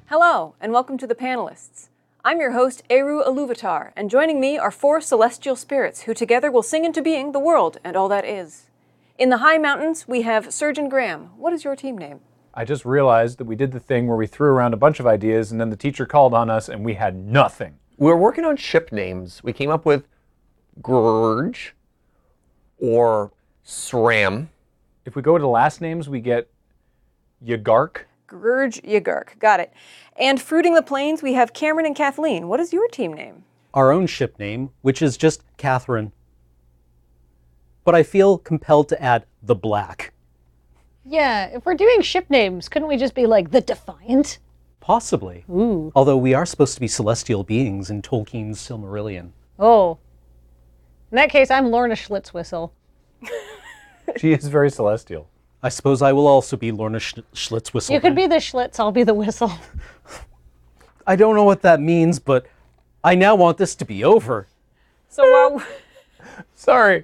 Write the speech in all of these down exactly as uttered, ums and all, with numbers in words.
Hello, and welcome to the panelists. I'm your host, Eru Iluvatar, and joining me are four celestial spirits who together will sing into being the world and all that is. In the high mountains, we have Surgeon Graham. What is your team name? I just realized that we did the thing where we threw around a bunch of ideas and then the teacher called on us and we had nothing. We were working on ship names. We came up with Grurge or Sram. If we go to last names, we get Yagark. Grurge Yagark. Got it. And fruiting the plains, we have Cameron and Kathleen. What is your team name? Our own ship name, which is just Catherine. But I feel compelled to add the Black. Yeah, if we're doing ship names, couldn't we just be like the Defiant? Possibly. Ooh. Although we are supposed to be celestial beings in Tolkien's Silmarillion. Oh. In that case, I'm Lorna Schlitzwhistle. She is very celestial. I suppose I will also be Lorna Sch- Schlitzwhistle. You could be the Schlitz, I'll be the whistle. I don't know what that means, but I now want this to be over. So while... Sorry.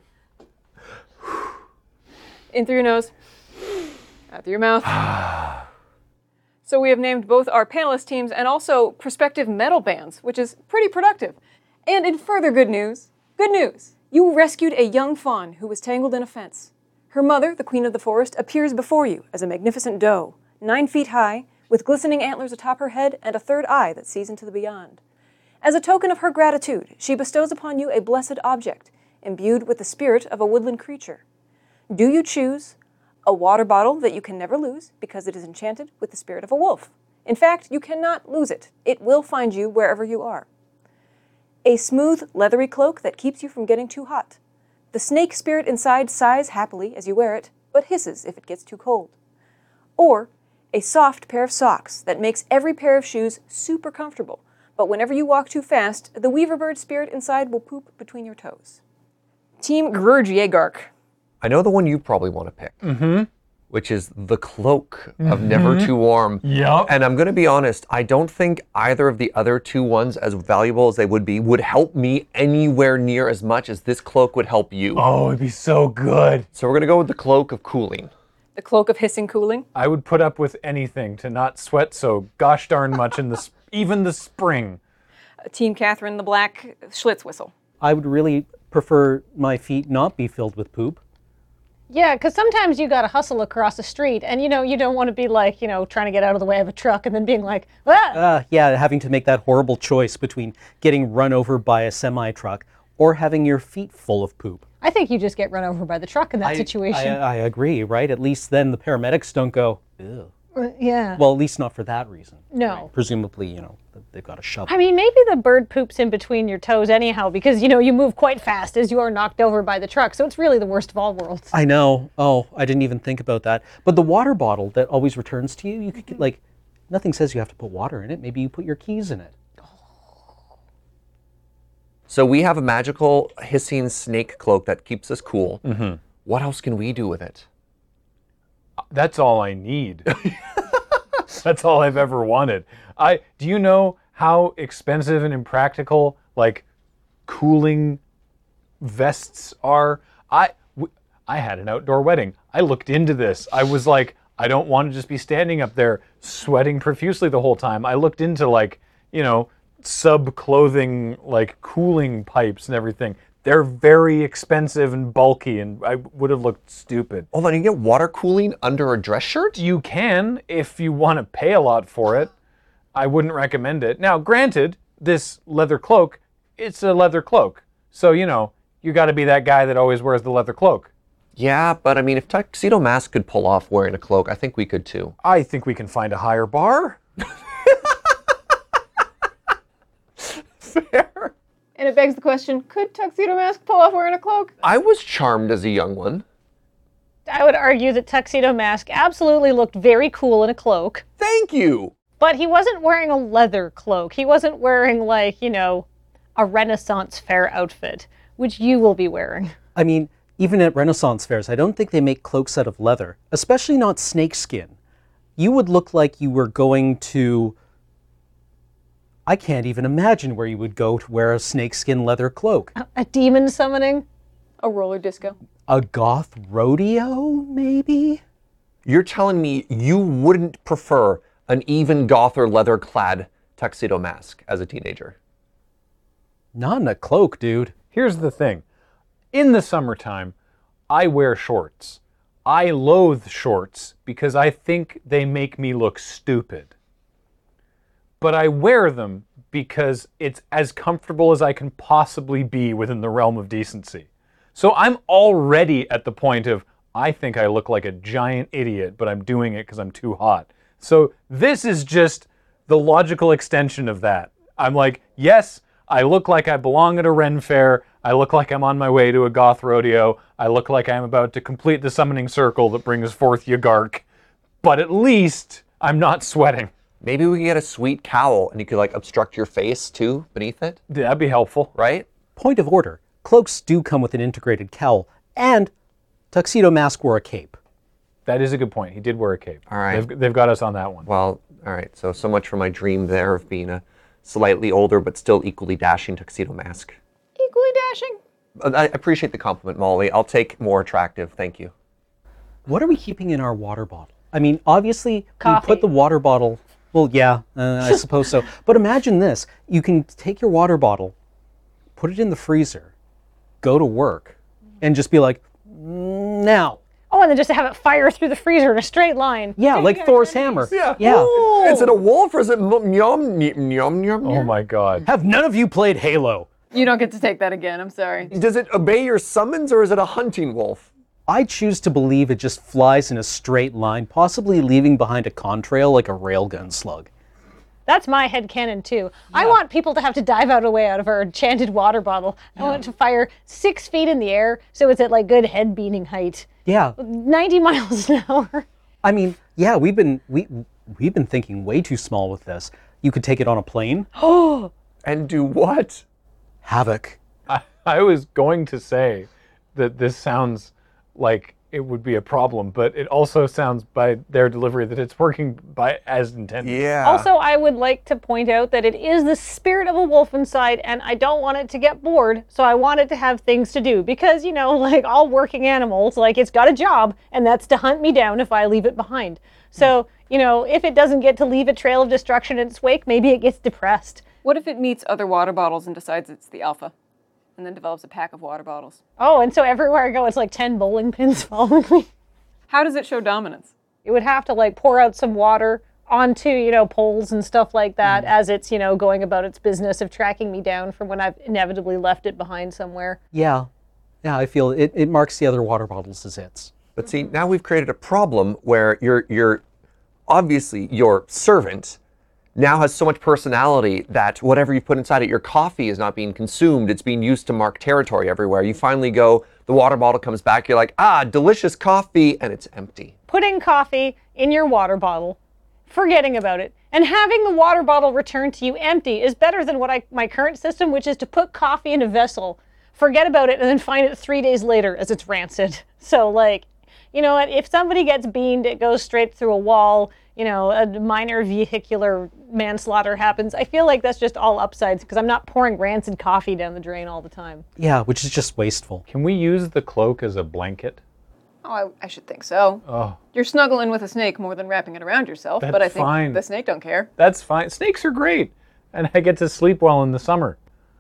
In through your nose. Out through your mouth. So we have named both our panelist teams and also prospective metal bands, which is pretty productive. And in further good news, good news, you rescued a young fawn who was tangled in a fence. Her mother, the queen of the forest, appears before you as a magnificent doe, nine feet high, with glistening antlers atop her head and a third eye that sees into the beyond. As a token of her gratitude, she bestows upon you a blessed object, imbued with the spirit of a woodland creature. Do you choose a water bottle that you can never lose because it is enchanted with the spirit of a wolf? In fact, you cannot lose it. It will find you wherever you are. A smooth, leathery cloak that keeps you from getting too hot. The snake spirit inside sighs happily as you wear it, but hisses if it gets too cold. Or a soft pair of socks that makes every pair of shoes super comfortable, but whenever you walk too fast, the weaverbird spirit inside will poop between your toes. Team Grurge Yagark. I know the one you probably want to pick, Mm-hmm. which is the Cloak of Never Too Warm. Yep. And I'm going to be honest, I don't think either of the other two ones, as valuable as they would be, would help me anywhere near as much as this cloak would help you. Oh, it'd be so good. So we're going to go with the Cloak of Cooling. The cloak of hissing cooling. I would put up with anything to not sweat so gosh darn much in the sp- even the spring. Team Catherine, the black Schlitzwhistle. I would really prefer my feet not be filled with poop. Yeah, because sometimes you gotta hustle across the street, and you know, you don't want to be like, you know, trying to get out of the way of a truck and then being like, ah! Uh, yeah, having to make that horrible choice between getting run over by a semi-truck or having your feet full of poop. I think you just get run over by the truck in that I- situation. I, I agree, right? At least then the paramedics don't go, ew. Uh, yeah. Well, at least not for that reason. No. Presumably, you know, they've got a shovel. I mean, maybe the bird poops in between your toes anyhow, because, you know, you move quite fast as you are knocked over by the truck, so it's really the worst of all worlds. I know. Oh, I didn't even think about that. But the water bottle that always returns to you, you could get, like, nothing says you have to put water in it. Maybe you put your keys in it. So we have a magical hissing snake cloak that keeps us cool. Mm-hmm. What else can we do with it? That's all I need. That's all I've ever wanted. I do you know how expensive and impractical like cooling vests are? I w- I had an outdoor wedding. I looked into this. I was like, I don't want to just be standing up there sweating profusely the whole time. I looked into like, you know, sub-clothing like cooling pipes and everything. They're very expensive and bulky, and I would have looked stupid. Hold on, you get water cooling under a dress shirt? You can, if you want to pay a lot for it. I wouldn't recommend it. Now, granted, this leather cloak, it's a leather cloak. So, you know, you got to be that guy that always wears the leather cloak. Yeah, but I mean, if Tuxedo Mask could pull off wearing a cloak, I think we could too. I think we can find a higher bar. Fair. And it begs the question, could Tuxedo Mask pull off wearing a cloak? I was charmed as a young one. I would argue that Tuxedo Mask absolutely looked very cool in a cloak, Thank you. but he wasn't wearing a leather cloak. He wasn't wearing, like, you know, a Renaissance fair outfit, which you will be wearing. I mean, even at Renaissance fairs, I don't think they make cloaks out of leather, especially not snakeskin. You would look like you were going to... I can't even imagine where you would go to wear a snakeskin leather cloak. A, a demon summoning? A roller disco. A goth rodeo, maybe? You're telling me you wouldn't prefer an even gother leather-clad tuxedo mask as a teenager? Not in a cloak, dude. Here's the thing. In the summertime, I wear shorts. I loathe shorts because I think they make me look stupid. But I wear them because it's as comfortable as I can possibly be within the realm of decency. So I'm already at the point of, I think I look like a giant idiot, but I'm doing it because I'm too hot. So this is just the logical extension of that. I'm like, yes, I look like I belong at a Ren fair. I look like I'm on my way to a goth rodeo. I look like I'm about to complete the summoning circle that brings forth Yagark. But at least I'm not sweating. Maybe we could get a sweet cowl and you could like obstruct your face too beneath it, That'd be helpful. right? Point of order. Cloaks do come with an integrated cowl, and Tuxedo Mask wore a cape. That is a good point. He did wear a cape. All right. They've, they've got us on that one. Well, all right. So, so much for my dream there of being a slightly older but still equally dashing tuxedo mask. Equally dashing. Uh, I appreciate the compliment, Molly. I'll take more attractive. Thank you. What are we keeping in our water bottle? I mean, obviously, Coffee. we put the water bottle... Well, yeah, uh, I suppose so. But imagine this. You can take your water bottle, put it in the freezer, go to work, and just be like, "Mm, now. Oh, and then just to have it fire through the freezer in a straight line. Yeah, like Thor's hammer. Yeah. Yeah. Is it a wolf or is it m- yum, yum, yum, yum? Oh my God. Have none of you played Halo? You don't get to take that again, I'm sorry. Does it obey your summons or is it a hunting wolf? I choose to believe it just flies in a straight line, possibly leaving behind a contrail like a railgun slug. That's my headcanon too. I want people to have to dive out of the way out of our enchanted water bottle. I want it to fire six feet in the air so it's at like good head beating height. Yeah. ninety miles an hour. I mean, yeah, we've been we we've been thinking way too small with this. You could take it on a plane. And do what? Havoc. I, I was going to say that this sounds like it would be a problem, but it also sounds by their delivery that it's working by as intended. Yeah. Also, I would like to point out that it is the spirit of a wolf inside, and I don't want it to get bored, so I want it to have things to do. Because, you know, like all working animals, like it's got a job, and that's to hunt me down if I leave it behind. So, you know, if it doesn't get to leave a trail of destruction in its wake, maybe it gets depressed. What if it meets other water bottles and decides it's the alpha? And then develops a pack of water bottles. Oh, and so everywhere I go, it's like ten bowling pins following me. How does it show dominance? It would have to like pour out some water onto, you know, poles and stuff like that as it's, you know, going about its business of tracking me down from when I've inevitably left it behind somewhere. Yeah. Yeah, I feel it, it marks the other water bottles as its. But see, now we've created a problem where you're, you're obviously your servant now has so much personality that whatever you put inside it, your coffee is not being consumed. It's being used to mark territory everywhere. You finally go, the water bottle comes back, you're like, ah, delicious coffee, and it's empty. Putting coffee in your water bottle, forgetting about it, and having the water bottle returned to you empty is better than what I my current system, which is to put coffee in a vessel, forget about it, and then find it three days later as it's rancid. So, like, you know what? If somebody gets beamed, it goes straight through a wall. You know, a minor vehicular manslaughter happens. I feel like that's just all upsides because I'm not pouring rancid coffee down the drain all the time. Yeah, which is just wasteful. Can we use the cloak as a blanket? Oh, I, I should think so. Oh, You're snuggling with a snake more than wrapping it around yourself, That's but I think fine. the snake don't care. that's fine. Snakes are great. And I get to sleep well in the summer.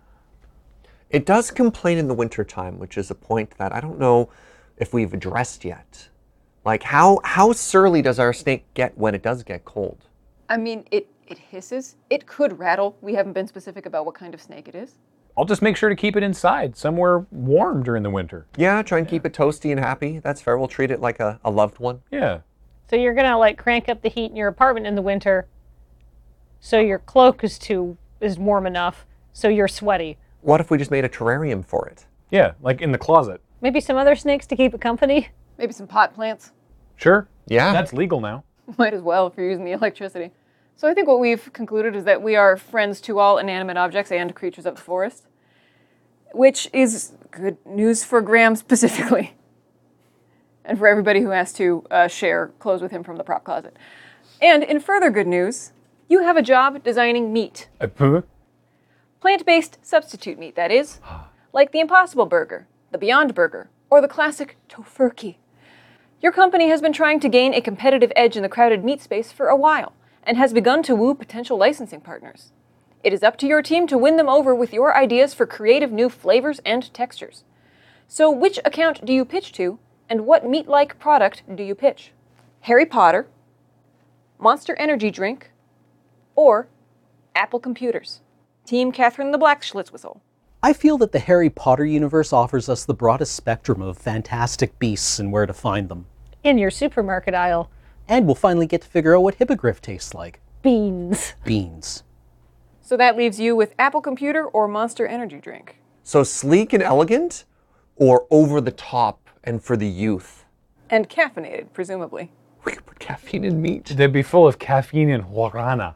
It does complain in the wintertime, which is a point that I don't know if we've addressed yet. Like, how, how surly does our snake get when it does get cold? I mean, it, it hisses. It could rattle. We haven't been specific about what kind of snake it is. I'll just make sure to keep it inside, somewhere warm during the winter. Yeah, try and keep it toasty and happy. That's fair. We'll treat it like a, a loved one. Yeah. So you're gonna like crank up the heat in your apartment in the winter, so your cloak is too is warm enough, so you're sweaty. What if we just made a terrarium for it? Yeah, like in the closet. Maybe some other snakes to keep it company. Maybe some pot plants. Sure. Yeah. That's legal now. Might as well if you're using the electricity. So I think what we've concluded is that we are friends to all inanimate objects and creatures of the forest, which is good news for Graham specifically, and for everybody who has to uh, share clothes with him from the prop closet. And in further good news, you have a job designing meat. Uh, huh? Plant-based substitute meat, that is. Like the Impossible Burger, the Beyond Burger, or the classic Tofurkey. Your company has been trying to gain a competitive edge in the crowded meat space for a while, and has begun to woo potential licensing partners. It is up to your team to win them over with your ideas for creative new flavors and textures. So which account do you pitch to, and what meat-like product do you pitch? Harry Potter, Monster Energy Drink, or Apple Computers? Team Catherine the Black Schlitzwhistle. I feel that the Harry Potter universe offers us the broadest spectrum of fantastic beasts and where to find them. In your supermarket aisle. And we'll finally get to figure out what hippogriff tastes like. Beans. Beans. So that leaves you with Apple Computer or Monster Energy Drink. So sleek and elegant, or over the top and for the youth? And caffeinated, presumably. We could put caffeine in meat. They'd be full of caffeine and guarana.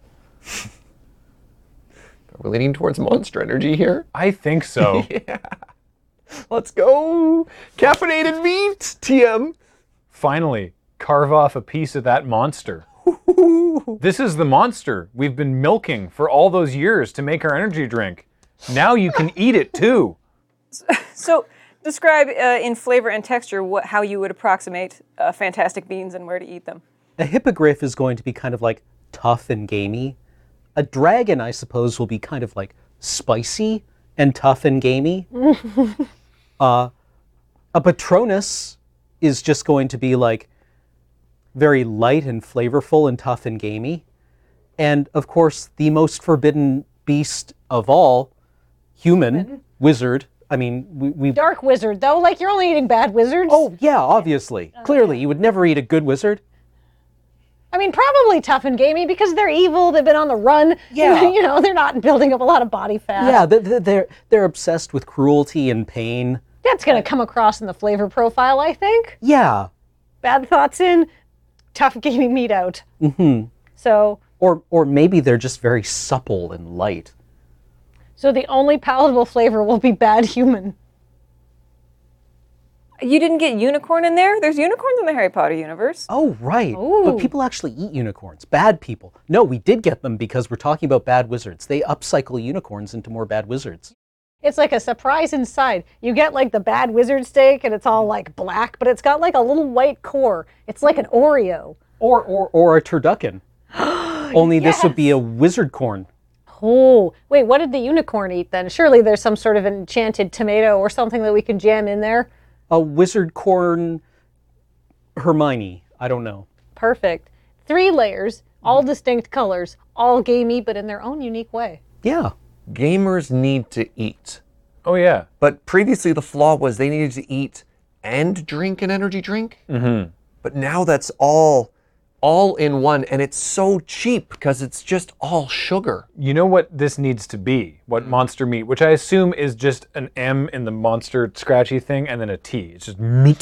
We're leaning towards Monster Energy here. I think so. Yeah. Let's go. Caffeinated meat, T M. Finally, carve off a piece of that monster. This is the monster we've been milking for all those years to make our energy drink. Now you can eat it too. So, describe uh, in flavor and texture what, how you would approximate uh, fantastic beans and where to eat them. A hippogriff is going to be kind of like tough and gamey. A dragon, I suppose, will be kind of like spicy and tough and gamey. uh, a Patronus is just going to be like very light and flavorful and tough and gamey. And of course, the most forbidden beast of all, human, wizard. I mean, we, we Dark wizard, though. Like, you're only eating bad wizards. Oh, yeah, obviously. Clearly, you would never eat a good wizard. I mean, probably tough and gamey because they're evil. They've been on the run. Yeah. You know, they're not building up a lot of body fat. Yeah, they're, they're, they're obsessed with cruelty and pain. That's going to come across in the flavor profile, I think. Yeah. Bad thoughts in, tough gamey meat out. Mm-hmm. So, Or, or maybe they're just very supple and light. so the only palatable flavor will be bad human. You didn't get unicorn in there? There's unicorns in the Harry Potter universe. Oh, right. Ooh. But people actually eat unicorns. Bad people. No, we did get them because we're talking about bad wizards. They upcycle unicorns into more bad wizards. It's like a surprise inside. You get like the bad wizard steak and it's all like black, but it's got like a little white core. It's like an Oreo. Or, or, or a turducken. Only this would be a wizard corn. Oh, wait, what did the unicorn eat then? Surely there's some sort of enchanted tomato or something that we can jam in there. A wizard corn Hermione. I don't know. Perfect. Three layers, all distinct colors, all gamey, but in their own unique way. Yeah. Gamers need to eat. Oh yeah. But previously the flaw was they needed to eat and drink an energy drink. Mm-hmm. But now that's all all in one, and it's so cheap because it's just all sugar. You know what this needs to be? What monster meat, which I assume is just an M in the monster scratchy thing and then a T. It's just meat.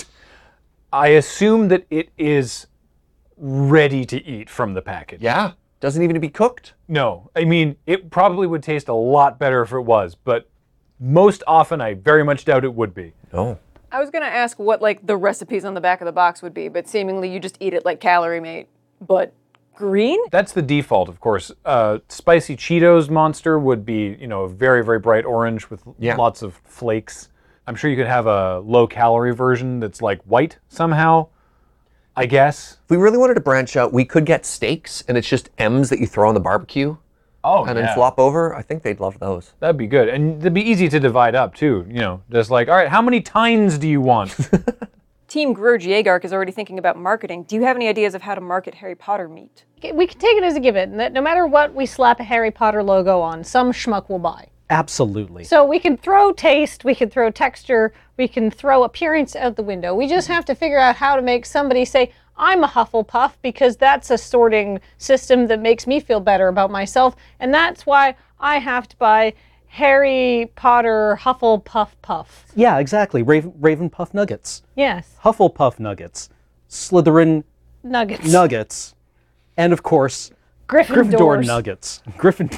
I assume that it is ready to eat from the package. Yeah. Doesn't even need to be cooked. No, I mean, it probably would taste a lot better if it was, but most often I very much doubt it would be. No. I was going to ask what like the recipes on the back of the box would be, but seemingly you just eat it like Calorie Mate, but green? That's the default, of course. Uh, spicy Cheetos monster would be, you know, a very, very bright orange with Yeah. lots of flakes. I'm sure you could have a low-calorie version that's like white somehow, I guess. If we really wanted to branch out, we could get steaks, and it's just M's that you throw on the barbecue Oh, and then flop over. I think they'd love those. That'd be good. And it'd be easy to divide up, too. You know, just like, all right, how many tines do you want? Team Grurge Jaegark is already thinking about marketing. Do you have any ideas of how to market Harry Potter meat? We can take it as a given that no matter what we slap a Harry Potter logo on, some schmuck will buy. Absolutely. So we can throw taste, we can throw texture, we can throw appearance out the window. We just have to figure out how to make somebody say, I'm a Hufflepuff, because that's a sorting system that makes me feel better about myself. And that's why I have to buy Harry Potter Hufflepuff Puff. Yeah, exactly. Raven, Raven Puff Nuggets. Yes. Hufflepuff Nuggets. Slytherin Nuggets. Nuggets. And of course, Gryffindors. Gryffindor Nuggets. Griffin.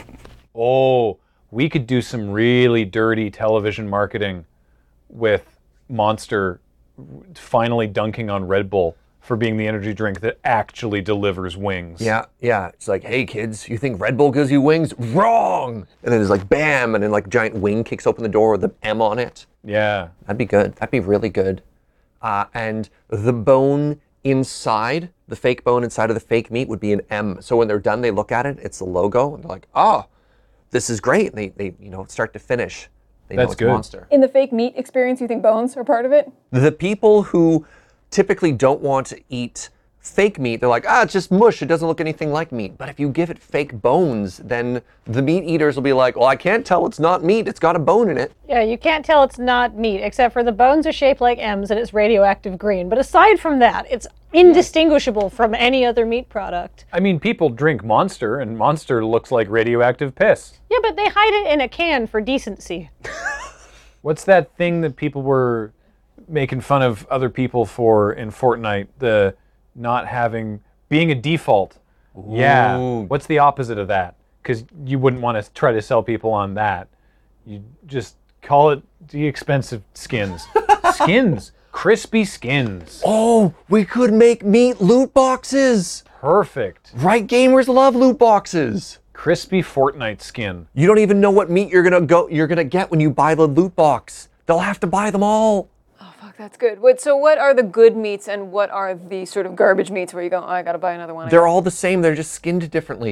Oh, we could do some really dirty television marketing with Monster finally dunking on Red Bull for being the energy drink that actually delivers wings. Yeah, yeah. It's like, hey kids, you think Red Bull gives you wings? Wrong! And then there's like bam, and then like a giant wing kicks open the door with the M on it. Yeah. That'd be good. That'd be really good. Uh, and the bone inside the fake bone inside of the fake meat would be an M. So when they're done, they look at it, it's the logo, and they're like, oh, this is great. And they, they you know, start to finish. They know That's it's good. Monster. In the fake meat experience, you think bones are part of it? The people who typically don't want to eat fake meat, they're like, ah, it's just mush. It doesn't look anything like meat. But if you give it fake bones, then the meat eaters will be like, well, I can't tell it's not meat. It's got a bone in it. Yeah, you can't tell it's not meat, except for the bones are shaped like M's and it's radioactive green. But aside from that, it's indistinguishable from any other meat product. I mean, people drink Monster, and Monster looks like radioactive piss. Yeah, but they hide it in a can for decency. What's that thing that people were making fun of other people for in Fortnite? The not having, being a default. Yeah. Ooh. What's the opposite of that? Because you wouldn't want to try to sell people on that. You just call it the expensive skins. Skins. Crispy skins. Oh, we could make meat loot boxes. Perfect. Right, gamers love loot boxes. Crispy Fortnite skin. You don't even know what meat you're gonna go you're gonna get when you buy the loot box. They'll have to buy them all. Oh, fuck, that's good. Wait, so what are the good meats and what are the sort of garbage meats where you go, oh, I gotta buy another one? They're all the same, they're just skinned differently.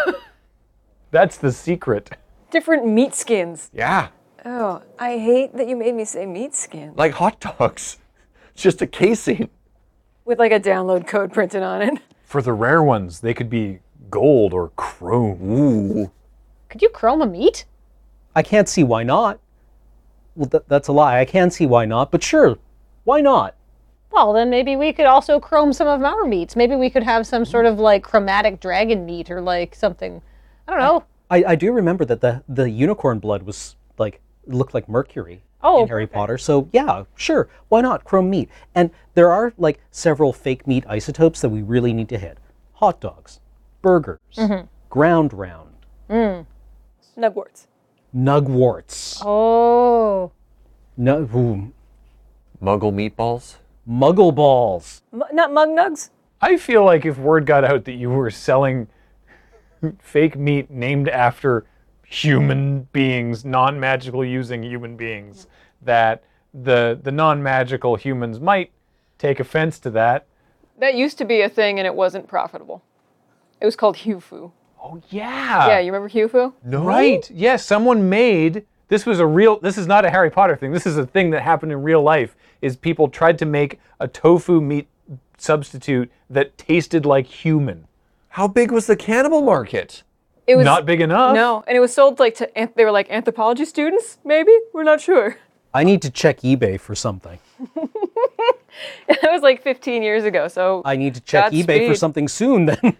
That's the secret. Different meat skins. Yeah. Oh, I hate that you made me say meat skin. Like hot dogs. It's just a casing. With like a download code printed on it. For the rare ones, they could be gold or chrome. Ooh. Could you chrome a meat? I can't see why not. Well, th- that's a lie. I can see why not, but sure, why not? Well, then maybe we could also chrome some of our meats. Maybe we could have some sort of like chromatic dragon meat or like something. I don't know. I, I do remember that the, the unicorn blood was like, looked like mercury Oh, in Harry perfect. Potter. So yeah, sure, why not chrome meat? And there are like several fake meat isotopes that we really need to hit. Hot dogs, burgers, ground round, Nugwarts. nugwarts, Oh. no, ooh, Muggle meatballs. muggle balls. M- not mug nugs? I feel like if word got out that you were selling fake meat named after human beings, non-magical using human beings, that the the non-magical humans might take offense to that. That used to be a thing and it wasn't profitable. It was called Hufu. Oh yeah. Yeah, you remember Hufu? No. Right. Yes, someone made, this was a real, this is not a Harry Potter thing. This is a thing that happened in real life, is people tried to make a tofu meat substitute that tasted like human. How big was the cannibal market? It was Not big enough. No, and it was sold like to anth- they were like anthropology students, maybe? We're not sure. I need to check eBay for something. That was like fifteen years ago, so I need to check eBay for Godspeed. something soon then.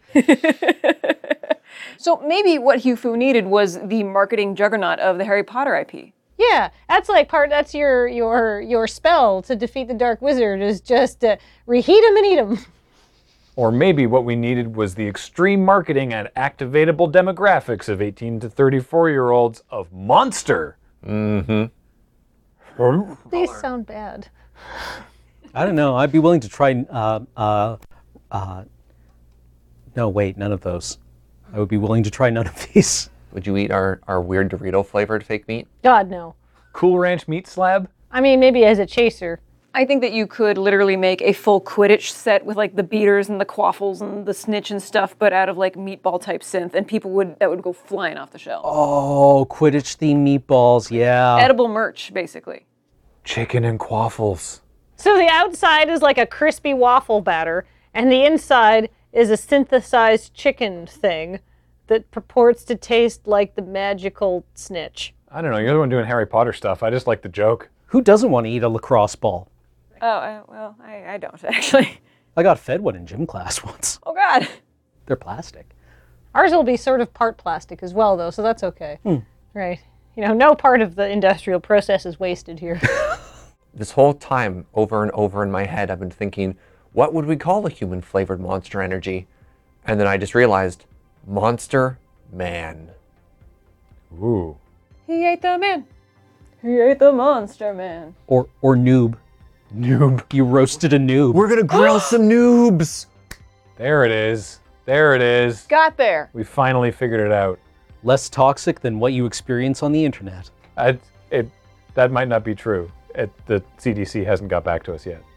So maybe what Hufu needed was the marketing juggernaut of the Harry Potter I P. Yeah, that's like part. That's your your your spell to defeat the Dark Wizard is just uh, reheat him and eat him. Or maybe what we needed was the extreme marketing and activatable demographics of eighteen to thirty-four year olds of Monster. Mm-hmm. These sound bad. I don't know. I'd be willing to try. Uh, uh, uh, no, wait, none of those. I would be willing to try none of these. Would you eat our, our weird Dorito flavored fake meat? God no. Cool Ranch meat slab? I mean, maybe as a chaser. I think that you could literally make a full Quidditch set with like the beaters and the quaffles and the snitch and stuff, but out of like meatball type synth, and people would that would go flying off the shelves. Oh, Quidditch themed meatballs, yeah. Edible merch, basically. Chicken and quaffles. So the outside is like a crispy waffle batter, and the inside is a synthesized chicken thing that purports to taste like the magical snitch. I don't know, you're the one doing Harry Potter stuff. I just like the joke. Who doesn't want to eat a lacrosse ball? Oh, uh, well, I, I don't actually. I got fed one in gym class once. Oh God. They're plastic. Ours will be sort of part plastic as well, though, so that's okay. Right. You know, no part of the industrial process is wasted here. This whole time, over and over in my head, I've been thinking, what would we call a human flavored Monster Energy? And then I just realized, Monster Man. Ooh. He ate the man. He ate the monster man. Or or noob. Noob. You roasted a noob. We're gonna grill some noobs. There it is. There it is. Got there. We finally figured it out. Less toxic than what you experience on the internet. I, it, that might not be true. It, the C D C hasn't got back to us yet.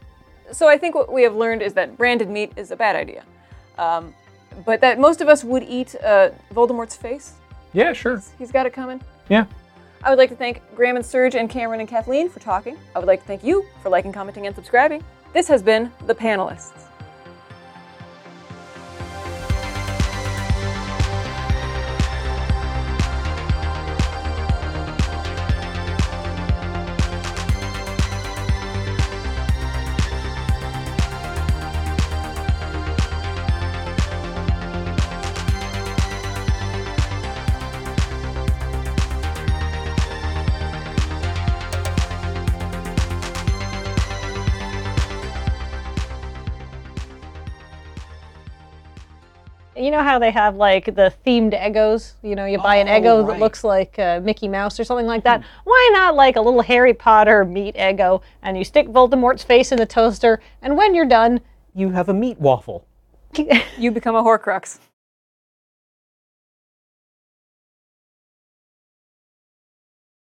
So I think what we have learned is that branded meat is a bad idea. Um, but that most of us would eat uh, Voldemort's face. Yeah, sure. He's got it coming. Yeah. I would like to thank Graham and Serge and Cameron and Kathleen for talking. I would like to thank you for liking, commenting, and subscribing. This has been The Panelists. You know how they have like the themed Eggos? You know, you buy an Oh, Eggo that right. looks like uh, Mickey Mouse or something like that. Why not like a little Harry Potter meat Eggo, and you stick Voldemort's face in the toaster, and when you're done, You have a meat waffle. You become a Horcrux.